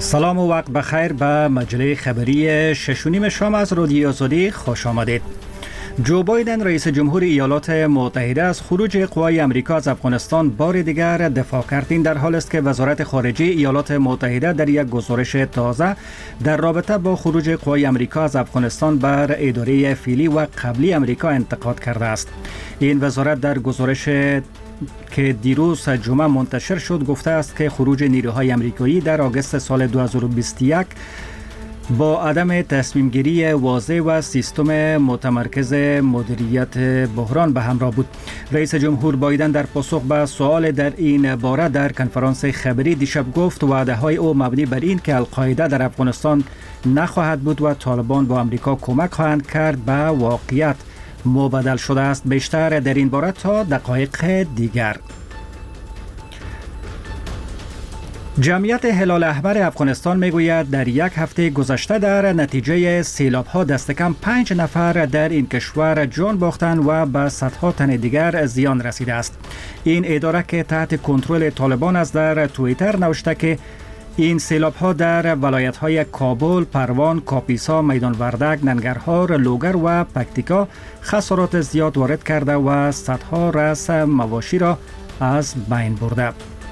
سلام و وقت بخیر به مجله خبری 6:30 شام از رادیو آزادی خوش آمدید. جو بایدن رئیس جمهور ایالات متحده از خروج قوای امریکا از افغانستان بار دیگر دفاع کرد. این در حال است که وزارت خارجه ایالات متحده در یک گزارش تازه در رابطه با خروج قوای امریکا از افغانستان بر اداره فعلی و قبلی امریکا انتقاد کرده است. این وزارت در گزارش که دیروز جمعه منتشر شد گفته است که خروج نیروهای امریکایی در آگوست سال 2021 با عدم تصمیم گیری واضح و سیستم متمرکز مدیریت بحران به همراه بود. رئیس جمهور بایدن در پاسخ به سوال در این باره در کنفرانس خبری دیشب گفت وعده های او مبنی بر این که القاعده در افغانستان نخواهد بود و طالبان با امریکا کمک خواهند کرد به واقعیت مبدل شده است. بیشتر در این باره تا دقایق دیگر. جمعیت هلال احمر افغانستان میگوید در یک هفته گذشته در نتیجه سیلاب‌ها دست کم 5 نفر در این کشور جان باختند و به صدها تن دیگر زیان رسیده است. این اداره که تحت کنترل طالبان است در توییتر نوشته که این سیلاب‌ها در ولایت‌های کابل، پروان، کاپیسا، میدان وردک، ننگرهار، لوگر و پکتیکا خسارات زیاد وارد کرده و صدها رأس مواشی را از بین برده.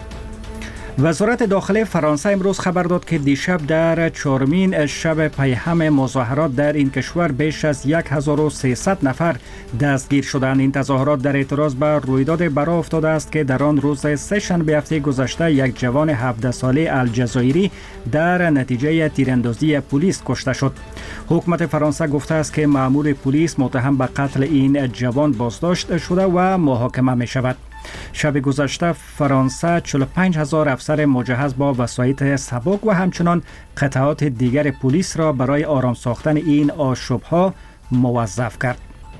وزارت داخلی فرانسه امروز خبر داد که دیشب در 4مین شب پیهم مظاهرات در این کشور بیش از 1300 نفر دستگیر شدند. این تظاهرات در اعتراض به رویداد برآ افتاده است که در آن روز سه‌شنبه هفته گذشته یک جوان 17 ساله الجزایری در نتیجه تیراندازی پلیس کشته شد. حکومت فرانسه گفته است که مأمور پلیس متهم به قتل این جوان بازداشت شده و محاکمه می شود. شب گذشته فرانسه 45,000 افسر مجهز با وسایط سبک و همچنان قطعات دیگر پلیس را برای آرام ساختن این آشوب‌ها موظف کرد.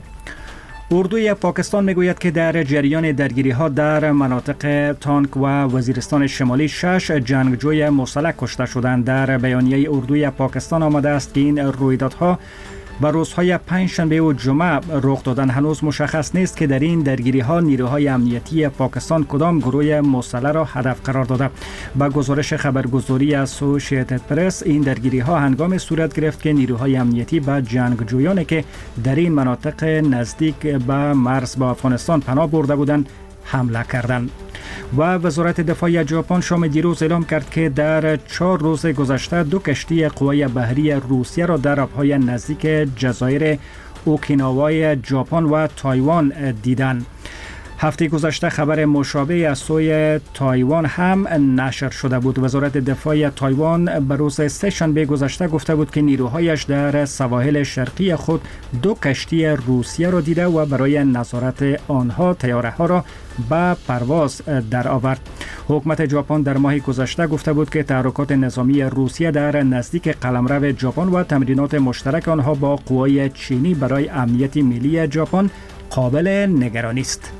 اردوی پاکستان میگوید که در جریان درگیری‌ها در مناطق تانک و وزیرستان شمالی 6 جنگجوی مسلح کشته شدند. در بیانیه اردوی پاکستان آمده است که این رویدادها و روزهای پنجشنبه و جمعه رخ دادن. هنوز مشخص نیست که در این درگیری ها نیروهای امنیتی پاکستان کدام گروه مسلح را هدف قرار داده. با گزارش خبرگزاری اسوسییتد پرس این درگیری ها هنگام صورت گرفت که نیروهای امنیتی به جنگجویانی که در این مناطق نزدیک به مرز با افغانستان پناه برده بودند حمله کردند. و وزارت دفاع ژاپن شام دیروز اعلام کرد که در 4 روز گذشته 2 کشتی قوای بحری روسیه را در آبهای نزدیک جزایر اوکیناوای ژاپن و تایوان دیدند. هفته گذشته خبر مشابه از سوی تایوان هم نشر شده بود. وزارت دفاع تایوان به روز سه‌شنبه گذشته گفته بود که نیروهایش در سواحل شرقی خود 2 کشتی روسیه را دیده و برای نظارت آنها طیاره ها را به پرواز در آورد. حکومت ژاپن در ماه گذشته گفته بود که تحرکات نظامی روسیه در نزدیک قلمرو ژاپن و تمرینات مشترک آنها با قوای چینی برای امنیت ملی ژاپن قابل نگرانی است.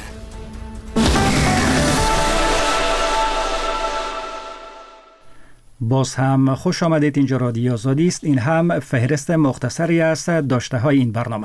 باز هم خوش آمدید. اینجا رادیو آزادی است. این هم فهرست مختصری است داشته های این برنامه.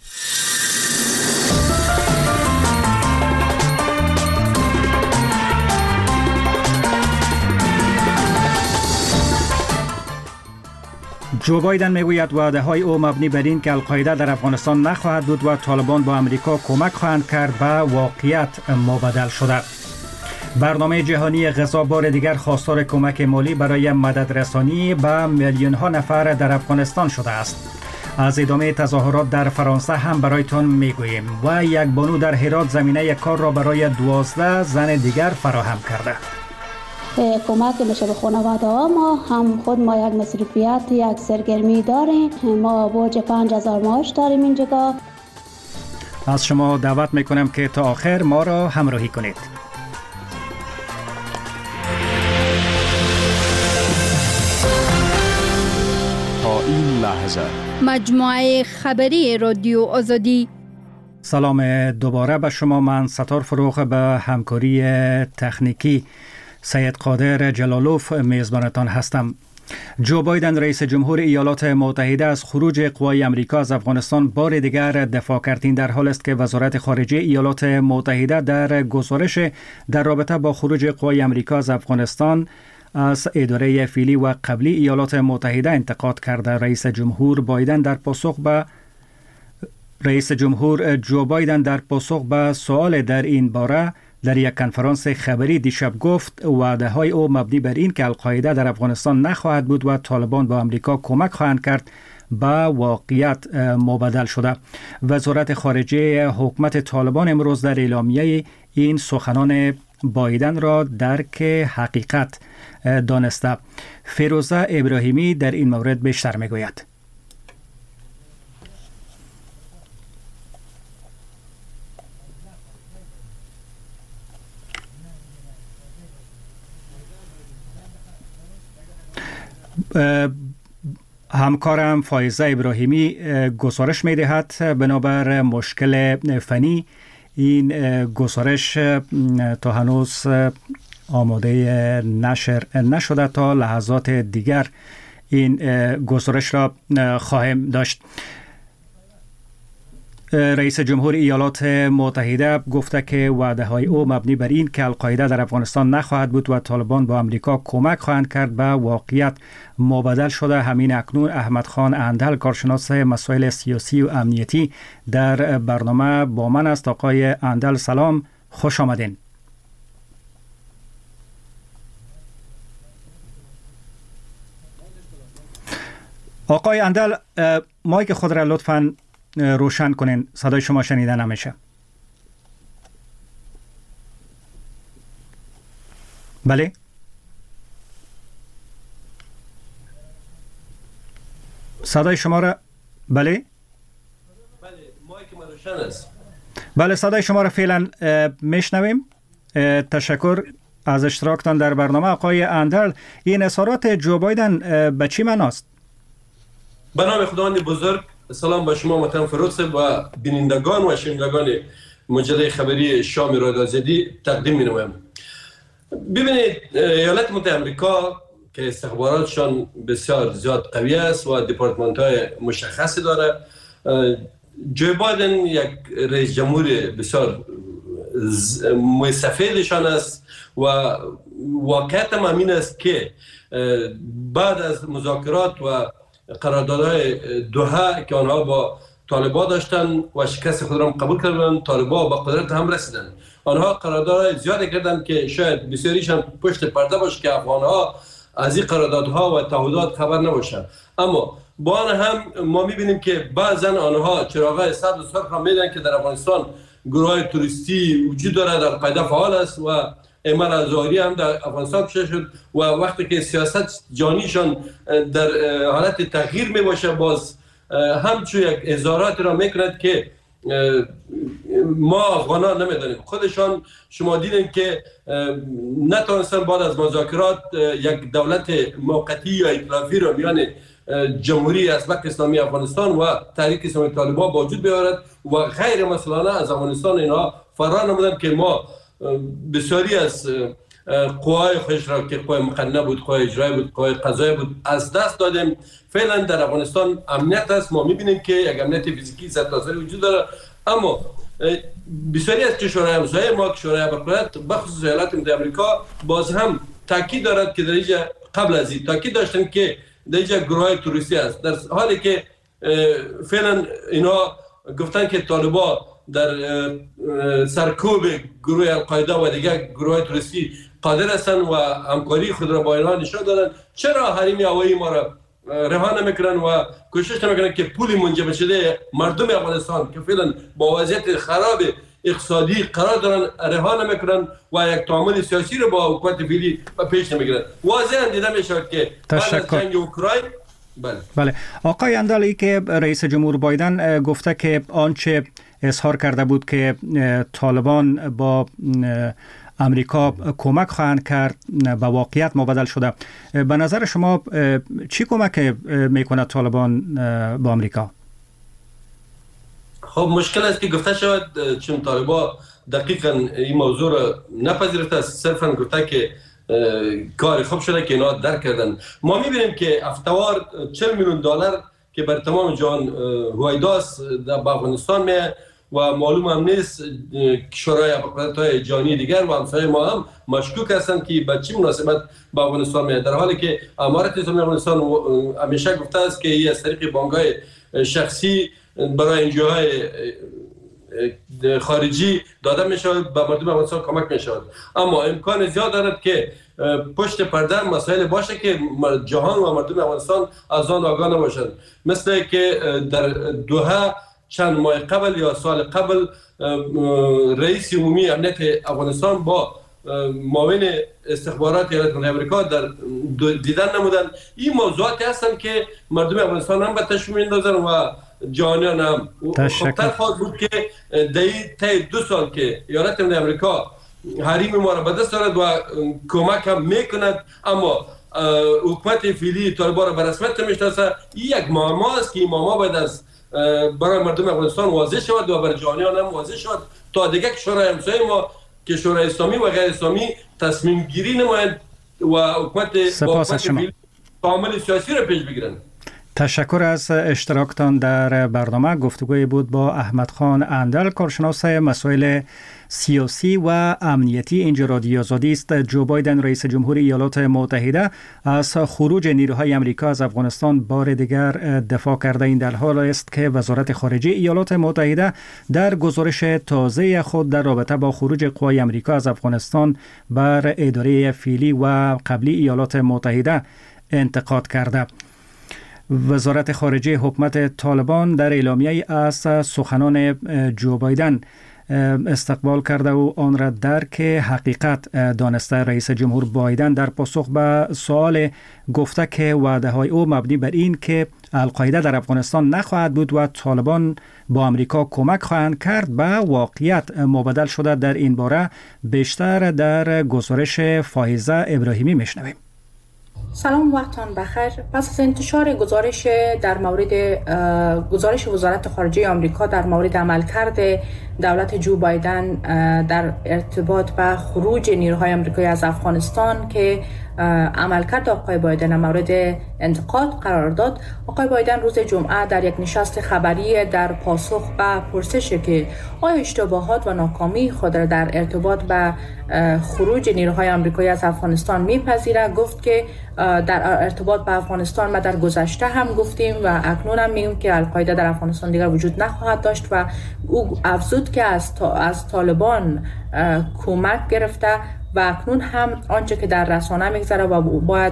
جو بایدن میگوید وعده های او مبنی بر این که القاعده در افغانستان نخواهد بود و طالبان با امریکا کمک خواهند کرد به واقعیت مبدل شده. برنامه جهانی غذا بار دیگر خواستار کمک مالی برای مددرسانی به میلیون ها نفر در افغانستان شده است. از ادامه تظاهرات در فرانسه هم برایتان میگوییم و یک بانو در هرات زمینه کار را برای 12 زن دیگر فراهم کرده. کمک میشه به خانواده ها. ما هم خود ما یک مصروفیت یک سرگرمی داریم. ما برج 5000 معاش داریم اینجا. از شما دعوت میکنم که تا آخر ما را همراهی کنید. این لحظه مجموعه خبری رادیو آزادی. سلام دوباره به شما. من ستار فروغ به همکاری تکنیکی سید قادر جلالوف میزبانتان هستم. جو بایدن رئیس جمهور ایالات متحده از خروج قوای امریکا از افغانستان بار دیگر دفاع کرد. این در حال است که وزارت خارجه ایالات متحده در گزارش در رابطه با خروج قوای امریکا از افغانستان از اداره فعلی و قبلی ایالات متحده انتقاد کرده. رئیس جمهور جو بایدن در پاسخ به سوال در این باره در یک کنفرانس خبری دیشب گفت وعده های او مبنی بر این که القاعده در افغانستان نخواهد بود و طالبان با امریکا کمک خواهند کرد به واقعیت مبدل شده. وزارت خارجه حکومت طالبان امروز در اعلامیه این سخنان بایدن را درک حقیقت دانسته. فیروزه ابراهیمی در این مورد بیشتر میگوید. همکارم فایزه ابراهیمی گزارش می‌دهد. بنابر مشکل فنی این گزارش تا هنوز آماده نشر نشده. تا لحظات دیگر این گزارش را خواهیم داشت. رئیس جمهور ایالات متحده گفته که وعده های او مبنی بر این که القاعده در افغانستان نخواهد بود و طالبان با امریکا کمک خواهند کرد به واقعیت مبدل شده. همین اکنون احمد خان اندل، کارشناس مسائل سیاسی و امنیتی، در برنامه با من است. آقای اندل سلام، خوش آمدین. آقای اندل، مایک خود را لطفاً روشن کنین، صدای شما شنیده نمیشه. بله صدای شما را بله مایک ما روشن است. بله صدای شما را فعلا میشنویم. تشکر از اشتراکتان در برنامه. آقای اندل، این اظهارات جو بایدن به چی معناست؟ به نام خداوند بزرگ، سلام به شما محترم فروز و بینندگان و شنوندگان مجله خبری شام رادیو آزادی تقدیم می‌نمایم. ببینید، ایالات متحده آمریکا که استخباراتشان بسیار زیاد قوی است و دپارتمان‌های مشخصی داره، جو بایدن یک رئیس جمهور بسیار سفیدشان است و واقعیت هم همین است که بعد از مذاکرات و قراردادهای دوحه که آنها با طالبان داشتن و شکست خود را قبول کردن، طالبان با قدرت هم رسیدن. آنها قراردادهای زیادی کردن که شاید بسیاریشان پشت پرده باشه که افغانها از این قراردادها و تعهدات خبر نباشند. اما با آن هم ما می‌بینیم که بعضن آنها چراغای سبز و سرخ را میدن که در افغانستان گروه‌های توریستی وجود دارد، القاعده فعال است و ایمن ازاری هم در افغانستان کشته شد و وقتی که سیاست جانیشان در حالت تغییر می باشه، باز همچون یک اظهارات را میکند که ما افغانان نمیدانیم. خودشان شما دیدین که نتونستن بعد از مذاکرات یک دولت موقتی یا ائتلافی را میان جمهوری ازبک اسلامی افغانستان و تحریک اسلامی طالبان با وجود بیاورد و غیر مسئولانه از افغانستان اینها فرار نمودند که ما بسیاری از قوای خودش را که قوای مقننه بود، قوای اجرایی بود، قوای قضایی بود از دست دادیم. فعلا در افغانستان امنیت است. ما میبینیم که یک امنیت فیزیکی ذات‌آزاری وجود داره، اما بسیاری از کشورهای همسایه ما، کشورهای برقرارت بخصوص ایالات متحده آمریکا، باز هم تاکید دارد که در اینجا قبل از این تاکید داشتن که در اینجا گروه‌های توریستی است، در حالی که فعلا اینا گفتن که طالبان در سرکوب گروه القاعده و دیگر گروه توریستی قادر هستند و همکاری خود را با اینها نشان دادن. چرا حریم هوایی ما را رها نمیکنن و کوشش نمیکنن که پول منجمد شده مردم افغانستان که فعلا با وضعیت خراب اقتصادی قرار دارن رها نمیکنن و یک تعامل سیاسی رو با حکومت فعلی پیش نمیگیرن؟ واضحا دیده میشود که بعد از جنگ اوکراین بله. آقای اندل، که رئیس جمهور بایدن گفته که آنچه اظهار کرده بود که طالبان با امریکا کمک خواهند کرد به واقعیت مبدل شده. به نظر شما چی کمک میکنه طالبان با امریکا؟ خب مشکل است که گفته شود، چون طالبان دقیقاً این موضوع را نپذیرفته، صرفاً گفته که کار خوب شده که اینا درک کردن. ما میبینیم که افتوار 40 میلیون دلار که بر تمام جهان هویداست در افغانستان میه و معلوم هم نیست کشورهای اقلیت‌های جهانی دیگر و همسایه ما هم مشکوک هستند که به چه مناسبت به افغانستان میاد، در حالی که امارت اسلامی افغانستان همیشه گفته است که این از طریق بانک‌های شخصی برای NGOهای خارجی داده می شود، به مردم افغانستان کمک می شود. اما امکان زیاد دارد که پشت پرده مسائل باشه که جهان و مردم افغانستان از آن آگاه نباشند، مثل که در دوحه چند ماه قبل یا سال قبل رئیس عمومی امنیت افغانستان با معاون استخبارات ایالات متحده آمریکا در دیدن نمودند. این موضوعاتی هستند که مردم افغانستان هم به تشویش می‌اندازند و جهانیان هم. خطر خواهد بود که طی 2 سال که ایالات متحده آمریکا حریم ما را به دست دارد و کمک هم میکند، اما حکومت فعلی طالبان را به رسمیت نمیشناسه، یک معما است که این معما باید از برای مردم افغانستان واضح شود و برای جهانیان هم واضح شود تا دیگه کشورهای همسایه ما، کشورهای اسلامی و غیر اسلامی تصمیم گیری نمایند و حکومت تعامل سیاسی را پیش بگیرند. تشکر از اشتراکتان در برنامه. گفتگوی بود با احمد خان اندل، کارشناس مسائل سیاسی و امنیتی. اینجا رادیو آزادی است. جو بایدن رئیس جمهور ایالات متحده از خروج نیروهای آمریکا از افغانستان بار دیگر دفاع کرده. این در حال است که وزارت خارجه ایالات متحده در گزارش تازه خود در رابطه با خروج قوای آمریکا از افغانستان بر اداره فعلی و قبلی ایالات متحده انتقاد کرده. وزارت خارجه حکومت طالبان در اعلامیه از سخنان جو بایدن استقبال کرده و آن را درک حقیقت دانسته. رئیس جمهور بایدن در پاسخ به سوال گفته که وعده های او مبنی بر این که القاعده در افغانستان نخواهد بود و طالبان با امریکا کمک خواهند کرد به واقعیت مبدل شده. در این باره بیشتر در گزارش فائزه ابراهیمی میشنویم. سلام، وقتان بخیر. پس از انتشار گزارش در مورد گزارش وزارت خارجه آمریکا در مورد عملکرد دولت جو بایدن در ارتباط با خروج نیروهای آمریکایی از افغانستان که عملکرد آقای بایدن مورد انتقاد قرار داد، آقای بایدن روز جمعه در یک نشست خبری در پاسخ به پرسش که آیا اشتباهات و ناکامی خود را در ارتباط با خروج نیروهای آمریکایی از افغانستان میپذیره، گفت که در ارتباط با افغانستان ما در گذشته هم گفتیم و اکنون هم میگیم که القاعده در افغانستان دیگر وجود نخواهد داشت و او افزود که از طالبان کمک گرفته و اکنون هم آنچه که در رسانه میگذره و باید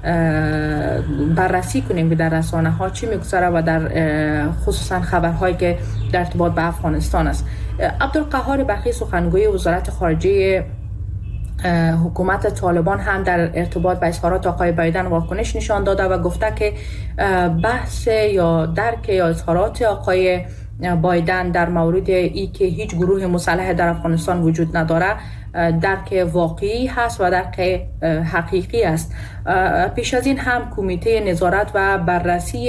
بررسی کنیم که در رسانه ها چی میگذره و در خصوصا خبرهایی که در ارتباط به افغانستان است. عبدالقهار برخی سخنگوی وزارت خارجه حکومت طالبان هم در ارتباط با اظهارات آقای بایدن واکنش نشان داده و گفته که بحث یا درک یا اظهارات آقای بایدن در مورد ای که هیچ گروه مسلح در افغانستان وجود نداره درک واقعی هست و درک حقیقی است. پیش از این هم کمیته نظارت و بررسی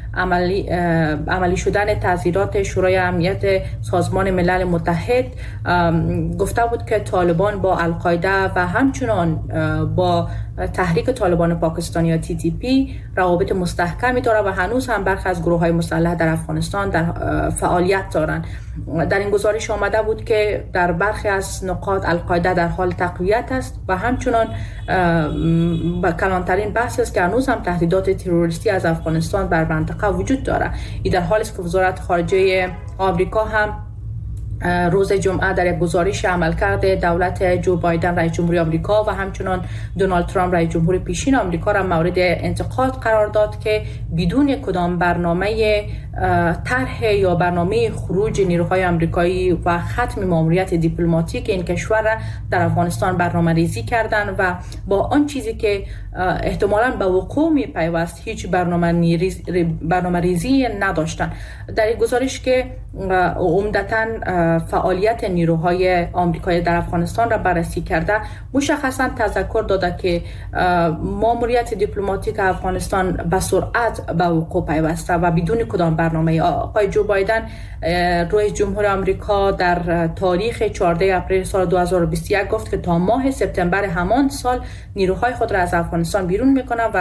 عملی شدن تحذیرات شورای امنیت سازمان ملل متحد گفته بود که طالبان با القاعده و همچنان با تحریک طالبان پاکستانی یا TTP روابط مستحکمی داره و هنوز هم برخی از گروه‌های مسلح در افغانستان در فعالیت دارند. در این گزارش آمده بود که در برخی از نقاط القاعده در حال تقویت است و همچنان کلانترین بحث است که هنوز هم تهدیدات تروریستی از افغانستان بر منطقه وجود داره. این در حالی است که وزارت خارجه آمریکا هم روز جمعه در یک گزارش عملکرد دولت جو بایدن رئیس جمهور آمریکا و همچنان دونالد ترامپ رئیس جمهور پیشین آمریکا را مورد انتقاد قرار داد که بدون کدام برنامه طرح یا برنامه خروج نیروهای آمریکایی و ختم ماموریت دیپلماتیک این کشور را در افغانستان برنامه‌ریزی کردند و با آن چیزی که احتمالاً به وقوع می‌پیوست هیچ برنامه‌ریزی نداشتند. در این گزارش که عمدتاً فعالیت نیروهای آمریکایی در افغانستان را بررسی کرده، مشخصاً تذکر داده که ماموریت دیپلماتیک افغانستان به سرعت به وقوع پیوسته و بدون کدام برنامه. آقای جو بایدن رئیس جمهور آمریکا در تاریخ 14 اپریل سال 2021 گفت که تا ماه سپتامبر همان سال نیروهای خود را از افغانستان بیرون میکنه و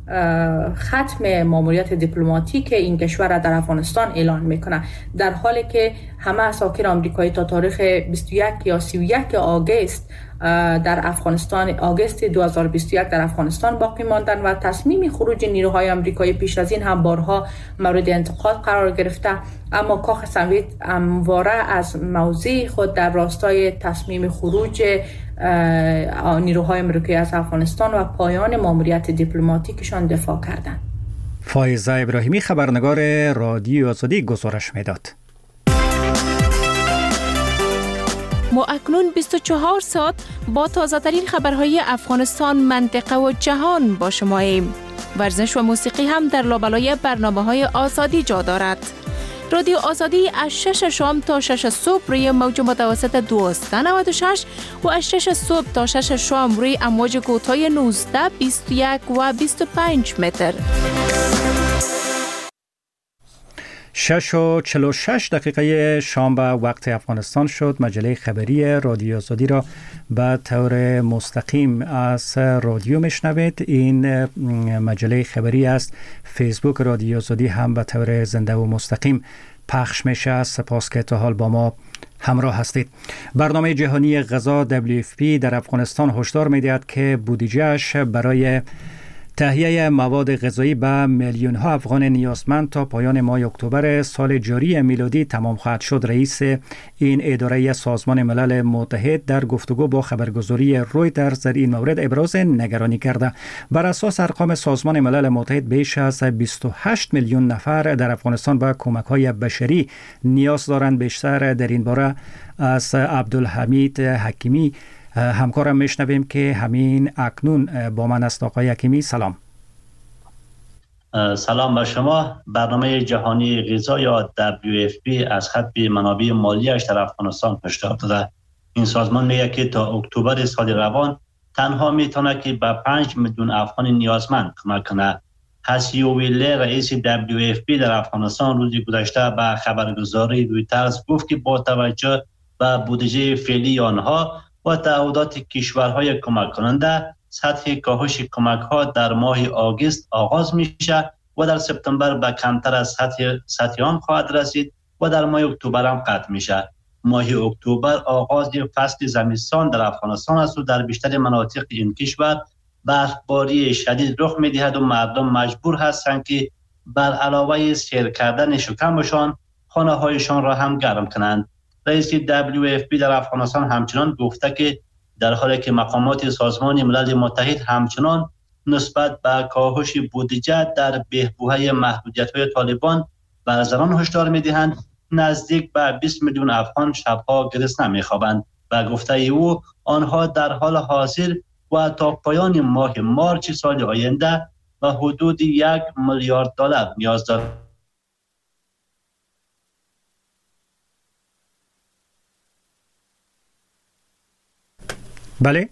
ختم ماموریت دیپلماتیک این کشور در افغانستان اعلان میکنه، در حالی که همه اساکیر آمریکایی تا تاریخ 21 یا 31 آگوست در افغانستان، آگوست 2021 در افغانستان باقی ماندن و تصمیم خروج نیروهای آمریکایی پیش از این هم بارها مورد انتقاد قرار گرفته، اما کاخ سفید همواره از موضع خود در راستای تصمیم خروج نیروهای آمریکایی از افغانستان و پایان ماموریت دیپلماتیکشان دفاع کردند. فایزه ابراهیمی خبرنگار رادیو آزادی گزارش میداد. ما اکنون 24 ساعت با تازه‌ترین خبرهای افغانستان، منطقه و جهان با شماییم. ورزش و موسیقی هم در لابلای برنامه‌های آزادی جا دارد. رادیو آزادی از 6 شام تا 6 صبح روی موج متوسط 296 و از 6 صبح تا 6 شام روی امواج کوتاه 19، 21 و 25 متر. 6:46 شام به وقت افغانستان شد. مجله خبری رادیو آزادی را به طور مستقیم از رادیو میشنوید. این مجله خبری است. فیسبوک رادیو آزادی هم به طور زنده و مستقیم پخش میشه. سپاس که تا حال با ما همراه هستید. برنامه جهانی غذا WFP در افغانستان هشدار میدهد که بودجه‌اش برای تهیه مواد غذایی به میلیون ها افغان نیازمند تا پایان ماه اکتبر سال جاری میلادی تمام خواهد شد. رئیس این اداره سازمان ملل متحد در گفتگو با خبرگزاری رویترز در این مورد ابراز نگرانی کرده. بر اساس ارقام سازمان ملل متحد بیش از 28 میلیون نفر در افغانستان به کمک‌های بشری نیاز دارند. بیشتر در این باره از عبدالحمید حکیمی همکارم میشنویم که همین اکنون با من است. آقای حکیمی سلام. سلام به شما. برنامه جهانی غذا یا WFP از خط منابع مالیش در افغانستان هشدار داده. این سازمان میگه که تا اکتبر سال روان تنها میتونه که به 5 میلیون افغان نیازمند کمک کنه. هسیو ویلی رئیس WFP در افغانستان روز گذشته به خبرگزاری رویترز گفت که با توجه به بودجه فعلی آنها و تعهدات کشورهای کمک کننده، سطح کاهش کمک ها در ماه آگوست آغاز میشه و در سپتامبر به کمتر از سطح آن خواهد رسید و در ماه اکتبر هم قطع میشه. ماه اکتبر آغاز فصل زمستان در افغانستان است و در بیشتر مناطق این کشور برفباری شدید رخ میدهد و مردم مجبور هستند که بر علاوه سیر کردن شکمشان خانه هایشان را هم گرم کنند. رئیس WFP در افغانستان همچنان گفته که در حالی که مقامات سازمان ملل متحد همچنان نسبت به کاهش بودجه در بهبود محدودیت‌های طالبان بر زنان هشدار می‌دهند، نزدیک به 20 میلیون افغان شب‌ها گرسنه می‌خوابند. و گفته او آنها در حال حاضر و تا پایان ماه مارس سال آینده به حدود 1 میلیارد دلار نیاز دارند. بله،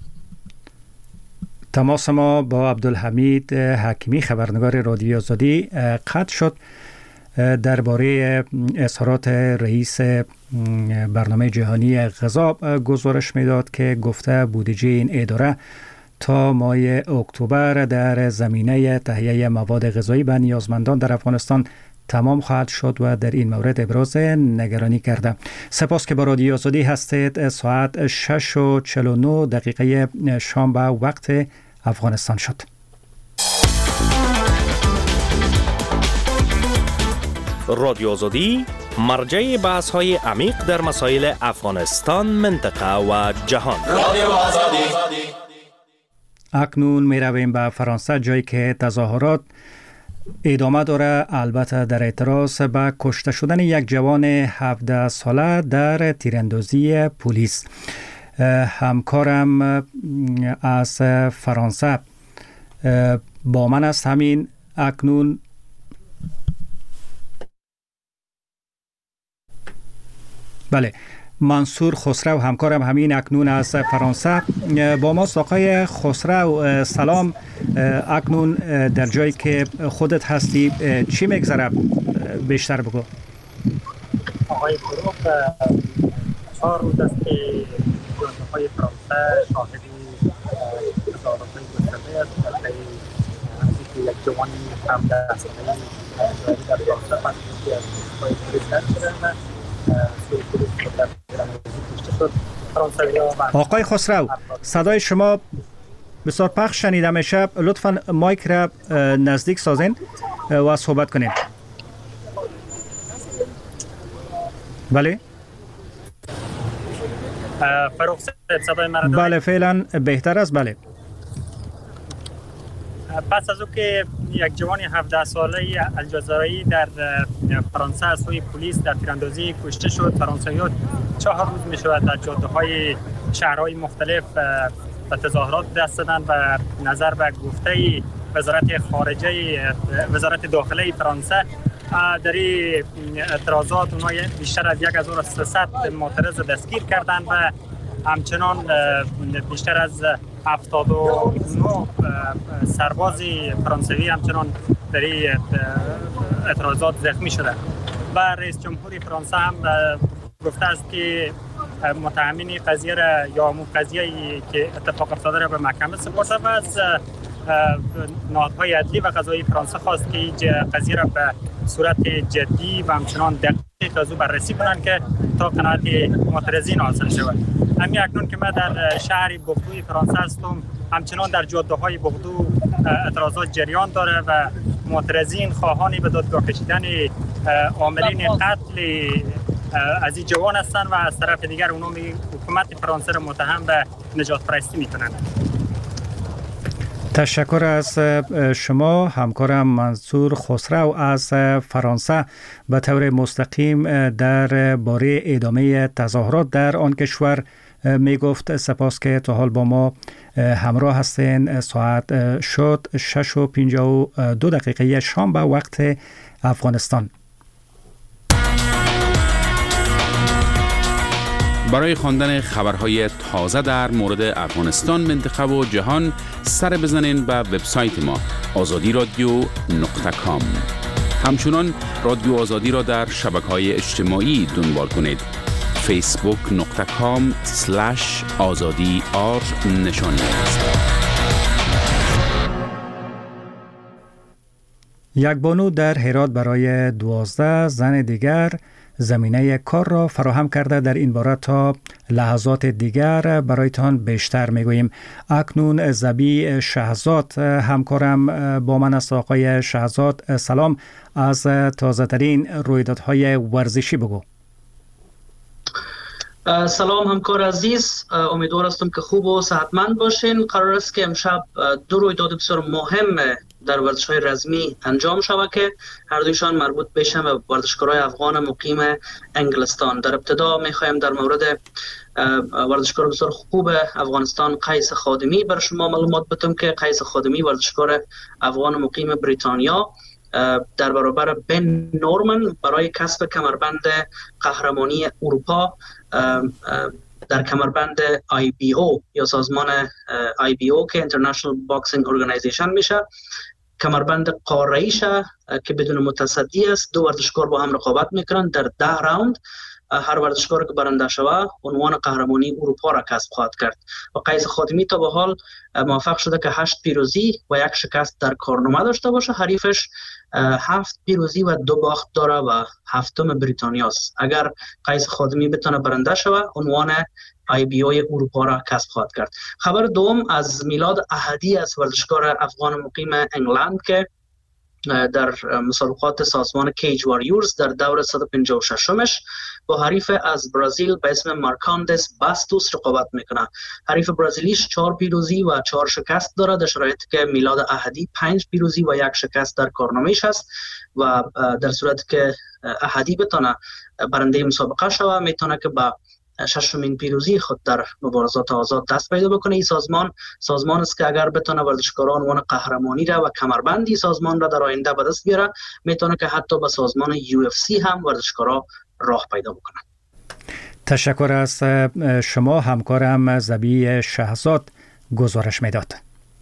تماس ما با عبدالحمید حکیمی خبرنگار رادیو آزادی قطع شد. درباره اظهارات رئیس برنامه جهانی غذا گزارش میداد که گفته بودجه این اداره تا ماه اکتبر در زمینه تهیه مواد غذایی به نیازمندان در افغانستان تمام خواهد شد و در این مورد ابراز نگرانی کرده. سپاس که با رادیو آزادی هستید. ساعت 6:49 شام به وقت افغانستان شد. رادیو آزادی مرجع بحث‌های عمیق در مسائل افغانستان، منطقه و جهان. رادیو آزادی. اکنون می رویم به فرانسه، جایی که تظاهرات ادامه داره، البته در اعتراض به کشته شدن یک جوان 17 ساله در تیراندازی پلیس. همکارم از فرانسه با من است همین اکنون. بله، منصور خسرو همکارم همین اکنون از فرانسه با ماست. آقای خسرو سلام. اکنون در جایی که خودت هستی چی میگذره؟ بیشتر بگو. آقای فروغ، 4 روز است که گروه‌های فرانسه شاهد تظاهرات‌های گسترده است. جوان 17 ساله‌ای در فرانسه پاسپورتی از پلیس رد شدن و سوی پلیس در کشته شد. آقای خسرو، صدای شما بسیار پخش شنیده میشه. لطفاً مایک را نزدیک سازین و صحبت کنین. بله؟ فروخ صدای مرا دارید؟ بله فعلا بهتر است. بله. پس از او که یک جوان 17 ساله الجزایری در فرانسه از سوی پلیس در تیراندازی کشته شد، فرانسوی‌ها 4 روز می شود در جاده‌های شهرهای مختلف به تظاهرات دست دادن و نظر به گفته وزارت داخله فرانسه در این اعتراضات اونها بیشتر از 1300 معترض دستگیر کردند و همچنان بیشتر از 79 سرباز فرانسوی همچنان در این اعتراضات زخمی شدند و رئیس جمهور فرانسه هم گفته است که متهمین قضیه را یا قضیه‌ای که اتفاق افتاده را به محکمه سپرده و از نهادهای عدلی و قضایی فرانسه خواست که قضیه را به صورت جدی و همچنان دقیق از او بررسی کنند که تا قناعت معترضین حاصل شود. همین اکنون که من در شهر بوردوی فرانسه هستم، همچنان در جاده‌های بوردو اعتراضات جریان داره و معترضین خواهان به دادگاه کشیدن عاملین قتل از این جوان هستند و از طرف دیگر اونها حکومت فرانسه را متهم به نجات پرستی میکنند. تشکر از شما همکارم منصور خسرو از فرانسه. به طور مستقیم در باره ادامه تظاهرات در آن کشور می گفت. سپاس که تا حال با ما همراه هستین. ساعت شد 6:52 شام به وقت افغانستان. برای خواندن خبرهای تازه در مورد افغانستان، منطقه و جهان سر بزنین به وبسایت ما azadi.radio.com. همچنان رادیو آزادی را در شبکه‌های اجتماعی دنبال کنید. facebook.com/azadi_r نشانی است. یک بانو در هرات برای 12 زن دیگر زمینه کار را فراهم کرده. در این باره تا لحظات دیگر برایتان بیشتر میگوییم. اکنون زبی شهزاد همکارم با من است. آقای شهزاد سلام، از تازه ترین رویدادهای ورزشی بگو. سلام همکار عزیز، امیدوار هستم که خوب و صحتمند باشین. قرار است که امشب 2 رویداد بسیار مهم در ورزش‌های رزمی انجام شود که هر دویشان مربوط بشن به ورزشکارای افغان مقیم انگلستان. در ابتدا می‌خوایم در مورد ورزشکار بسیار خوب افغانستان قیس خادمی بر شما معلومات بدم که قیس خادمی ورزشکار افغان مقیم بریتانیا در برابر بن نورمن برای کسب کمربند قهرمانی اروپا در کمربند IBO یا سازمان IBO که International Boxing Organization میشه، کمربند قاره‌ایشه که بدون متصدی است. 2 ورزشکار با هم رقابت میکنن در 10 راوند. هر ورزشکار که برنده شود عنوان قهرمانی اروپا را کسب خواهد کرد و قیس خادمی تا به حال موفق شده که 8 پیروزی و 1 شکست در کارنامه داشته باشه. حریفش 7 پیروزی و 2 باخت داره و 7م بریتانیاست. اگر قیس خادمی بتونه برنده شود عنوان IBO اروپا را کسب خواهد کرد. خبر دوم از میلاد احدی از ورزشکار افغان مقیم انگلند که در مسابقات سازمان کیج واریورز در دور 156مش با حریف از برزیل به اسم مارکاندس باستوس رقابت میکنه. حریف برزیلیش 4 پیروزی و 4 شکست داره، در شرایطی که میلاد احدی 5 پیروزی و 1 شکست در کارنامه‌اش است و در صورتی که احدی بتونه برنده مسابقه شوه میتونه که با 6مین پیروزی خود در مبارزات آزاد دست پیدا بکنه. این سازمان است که اگر بتونه ورزشکاران عنوان قهرمانی را و کمربندی سازمان را در آینده به دست بیاره، میتونه که حتی به سازمان UFC هم ورزشکارا راه پیدا بکنه. تشکر از شما همکارم زبی شهزاد گزارش میداد.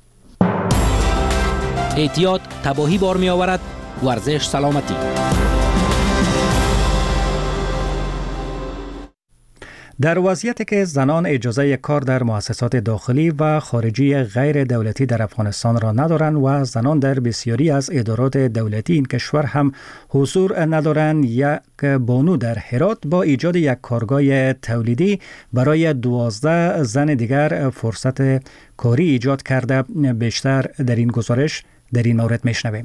احتیاط تباهی بار می آورد، ورزش سلامتی. در وضعیتی که زنان اجازه کار در مؤسسات داخلی و خارجی غیر دولتی در افغانستان را ندارند و زنان در بسیاری از ادارات دولتی این کشور هم حضور ندارند، یک بانو در هرات با ایجاد یک کارگاه تولیدی برای 12 زن دیگر فرصت کاری ایجاد کرده. بیشتر در این گزارش در این مورد میشنویم.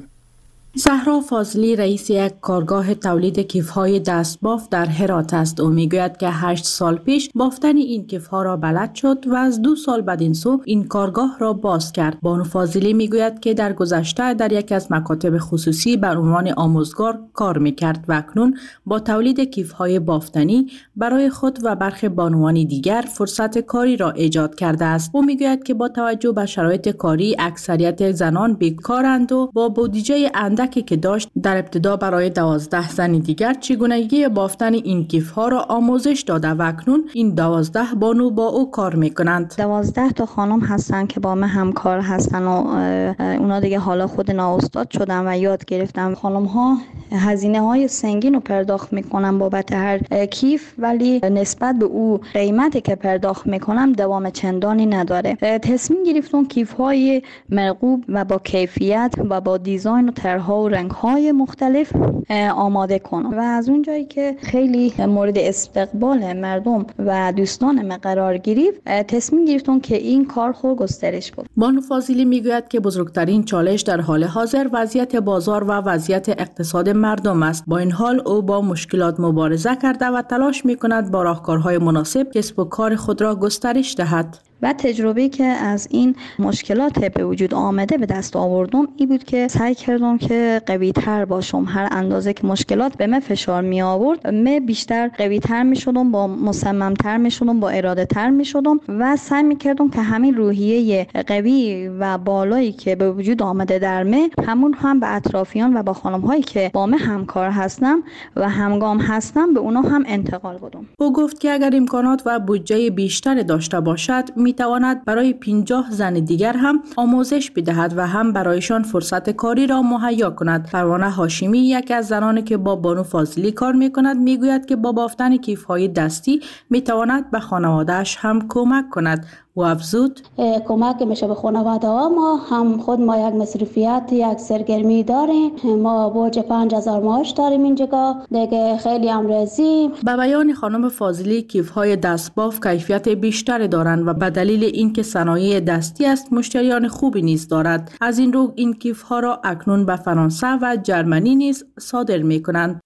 زهرا فاضلی رئیس یک کارگاه تولید کیف‌های دستبافت در هرات است. او میگوید که 8 سال پیش بافتن این کیف‌ها را بلد شد و از 2 سال بعد این سو این کارگاه را باز کرد. بانو فاضلی میگوید که در گذشته در یکی از مکاتب خصوصی بر عنوان آموزگار کار میکرد و اکنون با تولید کیف‌های بافتنی برای خود و برخی بانوان دیگر فرصت کاری را ایجاد کرده است. او میگوید که با توجه به شرایط کاری اکثریت زنان بیکارند و با بودجه که داشت در ابتدا برای 12 زن دیگر چگونگی بافتن این کیف‌ها را آموزش داده و اکنون این 12 بانو با او کار میکنند. 12 تا خانم هستن که با من همکار هستن و اونا دیگه حالا خود نااستاد شدن و یاد گرفتن. خانم ها هزینه های سنگین رو پرداخت میکنن بابت هر کیف، ولی نسبت به او قیمتی که پرداخت میکنن دوام چندانی نداره. تصمیم گرفتم کیف های مرغوب و با کیفیت و با دیزاین و طرح‌ها و رنگ‌های مختلف آماده کنم و از اونجایی که خیلی مورد استقبال مردم و دوستان من قرار گرفت تصمیم گرفتم که این کار خود گسترش بدم. بانو فاضلی میگوید که بزرگترین چالش در حال حاضر وضعیت بازار و وضعیت اقتصاد مردم است. با این حال او با مشکلات مبارزه کرده و تلاش میکند با راهکارهای مناسب کسب و کار خود را گسترش دهد. و تجربه‌ای که از این مشکلات به وجود آمده به دست آوردم این بود که سعی کردم که قوی‌تر باشم. هر اندازه که مشکلات به من فشار می آورد من بیشتر قوی‌تر می شدم، با مصمم‌تر می شدم، با اراده‌تر می شدم و سعی می کردم که همین روحیه قوی و بالایی که به وجود آمده در من همون هم به اطرافیان و با خانم‌هایی که با من همکار هستم و همگام هستم به اونا هم انتقال بدم. او گفت که اگر امکانات و بودجه بیشتر داشته باشد می تواند برای 50 زن دیگر هم آموزش بدهد و هم برایشان فرصت کاری را مهیا کند. پروانه هاشمی یکی از زنانی که با بانو فاضلی کار می کند می گوید که با بافتن کیف‌های دستی می تواند به خانواده‌اش هم کمک کند و افزود کمک میشه به خانواده ها. ما هم خود ما یک مصروفیت یک سرگرمی داریم. ما برج 5000 معاش داریم اینجا دیگه خیلی امروزی. به بیان خانم فاضلی کیف‌های دستباف کیفیت بیشتری دارند و به دلیل اینکه صنایع دستی است مشتریان خوبی نیز دارد. از این رو این کیف‌ها را اکنون به فرانسه و جرمنی نیز صادر می‌کنند.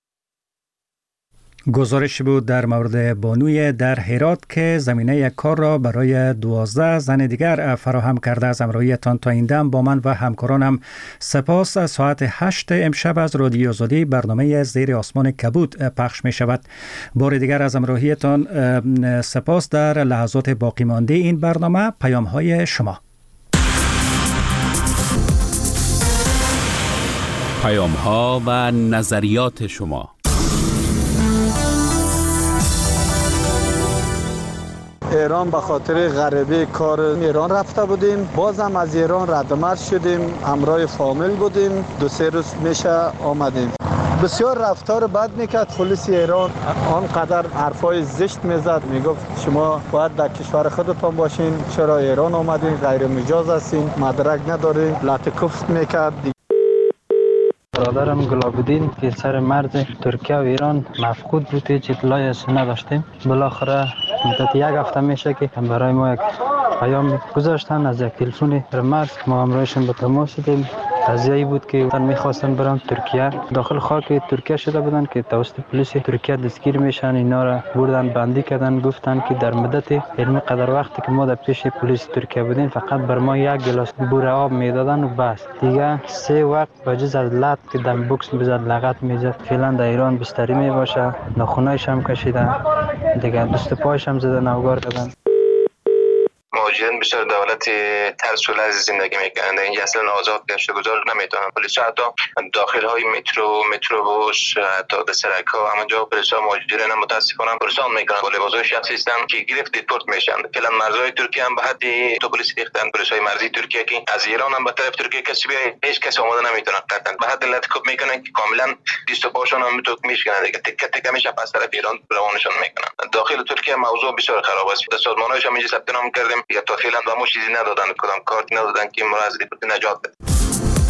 گزارش بود در مورد بانوی در هرات که زمینه کار را برای 12 زن دیگر فراهم کرده. از همراهیتان تا این دم با من و همکارانم سپاس. ساعت 8 امشب از رادیو آزادی برنامه زیر آسمان کبود پخش می شود. بار دیگر از همراهیتان سپاس. در لحظات باقی مانده این برنامه پیام های شما. پیام ها و نظریات شما. ایران به خاطر غریبه کار ایران رفته بودیم، بازم از ایران ردمرد شدیم، همراه فامیل بودیم، 2-3 روز میشه آمدیم. بسیار رفتار بد میکرد پلیس ایران، آنقدر حرفای زشت میزد، میگفت شما باید در کشور خودتان باشین، چرا ایران آمدین، غیر مجاز هستین، مدرک ندارین، لطکفت میکرد. برادرم گلاب‌الدین که سر مرز ترکیه و ایران مفقود بود، هیچ اطلاعی از نداشتیم. بالاخره مدت 1 هفته میشه که برای ما یک پیام گذاشتن از یک تلفن مرز، ما همراهشون به تماس شدیم. قضیه‌ای بود که می‌خواستن برن ترکیه، داخل خاک ترکیه شده بودن که توسط پلیس ترکیه دستگیر میشن. اینا را بردن بندی کردن، گفتن که در مدت علمی قدر وقتی که ما در پیش پلیس ترکیه بودیم فقط بر ما 1 گلاس بوره آب میدادن و بس، دیگه 3 وقت بجز از لط که دم بوکس بزد لغت میزد. فعلا در ایران بستری میباشه، ناخونایش هم کشیدن، دیگه دست پایش هم زدن، اوگار کردن. مهاجرین بسیار دولت ترس و لرز زندگی میکنند. اینجا اصلا آزاد گشت گذار نمیتونن. پلیس حتی داخل های متروبوس تا به سرک‌ها همونجا پلیس ها مهاجرین متاسفانه پرسان میکنن با لباسای شخصی هستن که گرفت دیپورت میشن. فعلا مرزهای ترکیه هم به حد تو پلیس ریختن، پلیس های مرزی ترکیه که از ایران هم به طرف ترکیه کسی بیای هیچ کس آماده نمیتونه قطعا به حد لطکوب میکنن که کاملا دست و پاشون هم تو میشکنن دیگه، تکه تکه میشه پس طرف ایران روانشون میکنن. داخل ترکیه موضوع بسیار خراب است. سازمان‌هاش هم اینجا ثبت نام کردیم یا تا فعلا با ما چیزی ندادن، کدام کارت ندادن که ما از دیپورت نجات بدیم.